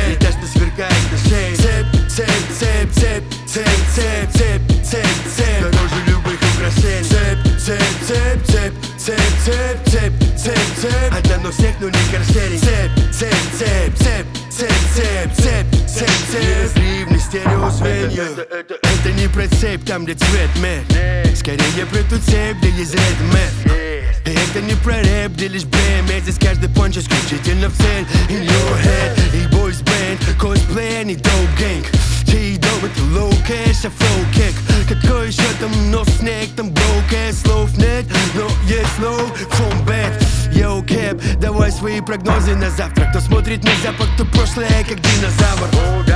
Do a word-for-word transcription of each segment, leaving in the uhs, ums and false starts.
И та, что сверкает на шее. Цепь, цепь, цепь, цепь, цепь, цепь, цепь, цепь, цепь, дороже любых украшений. Цепь, цепь, цепь, цепь, цепь, цепь, цепь, цепь, цепь, одна, но всех, но не каршеринг. Цепь, цепь, цепь, цепь, цепь, цепь, цепь, цепь, цепь. Неразривный стереозвенья. Это не про цепь, там где цвет мед. Скорее про ту цепь, где есть ред мед. И это не про рэп, где лишь бремя. Здесь каждый панч исключительно в цель. In your head, и boys band, cosplay, не dope gang. Чей дом это low cash, а flow kick. Какой еще там нос снег, там broke слов нет, но есть low from bad. Yo, Cap, давай свои прогнозы на завтра. Кто смотрит на запад, то прошлое как динозавр.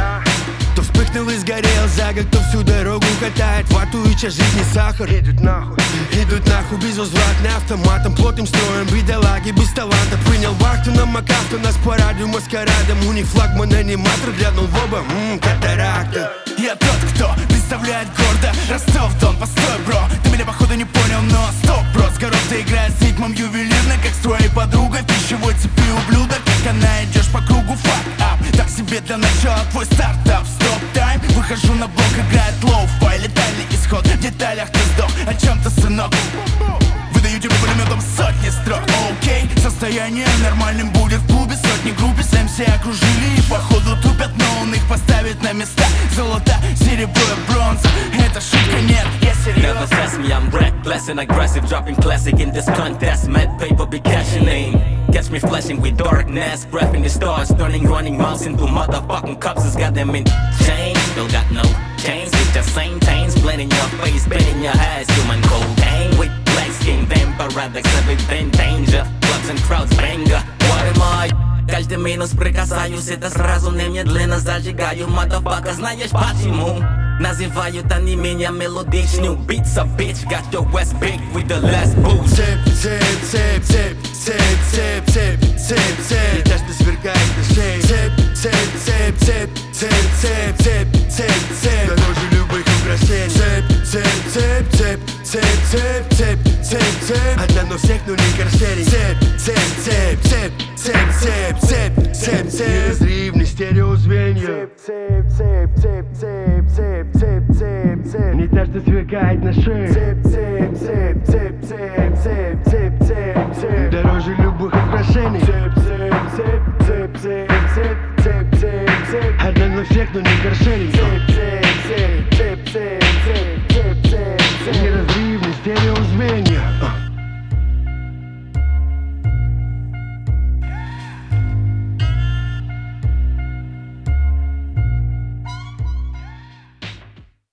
Кто вспыхнул и сгорел за год, кто всю дорогу катает вату и чай жизни сахар. Идут нахуй, идут нахуй безвозвратно автоматом, плотным строем, бедолаги без таланта. Принял вахту на макафту, нас по радио маскарадом. У них флагман аниматор, глянул в оба, ммм, катаракта. Я тот, кто представляет гордо Ростов-Дон, постой, бро, ты меня походу не понял, но стоп, бро. С город ты играешь с ритмом ювелирно, как с твоей подругой в пищевой цепи ублюдок. Как она идешь по кругу, fuck up. Так себе для начала твой стартап. Стоп-тайм, выхожу на блок, играет лоу-фай. Летальный исход, в деталях ты сдох. О чем ты, сынок? Выдаю тебе пулеметом сотни строк. Окей, состояние нормальным будет в клубе. Сотни группе с эм си окружили и походу тупят, но он их поставит на места. Золото, серебро, бронза, это шутка, нет, я серьезно. Never test me, I'm reckless and aggressive, dropping classic in this contest. Mad paper be cashing in. Catch me flashing with darkness, graphing the stars, turning running mouths into motherfucking cups. It's got them in chains, still got no chains. With the same chains, blending your face, spitting your ass, human cocaine. With black skin, vampire, everything danger. Clubs and crowds, banger. What am I? Каждый минус прикасаюсь, это сразу немедленно зажигаю. Motherfucker, знаешь почему? Называют они меня мелодичным. Beats a bitch, got your west big with the last boost. Цепь, цепь, цепь, цепь, цепь, цепь, цепь, цепь, цепь, и та, что сверкает на шее. Цепь, цепь, цепь, цепь, цепь, цепь, цепь, цепь, цепь, дороже любых украшений. Цепь, цепь, цепь, цепь, цепь, цепь, цепь, цепь, цепь, одна, но всех, но не каршеринг. Цепь, цепь, цепь, цепь, цепь, цепь, цепь, цепь, цепь, неразривный стереозвенья. Цепь, цепь, цепь, цепь, цепь, цепь, цепь, цепь, не та, что сверкает на шее. Цепь, цепь, цепь, цепь, цепь, цепь, цепь, цепь, цепь, дороже любых украшений. Цепь, цепь, цепь, цепь, цепь, цепь, цепь, цепь, цепь, одна, но всех, но не каршеринг.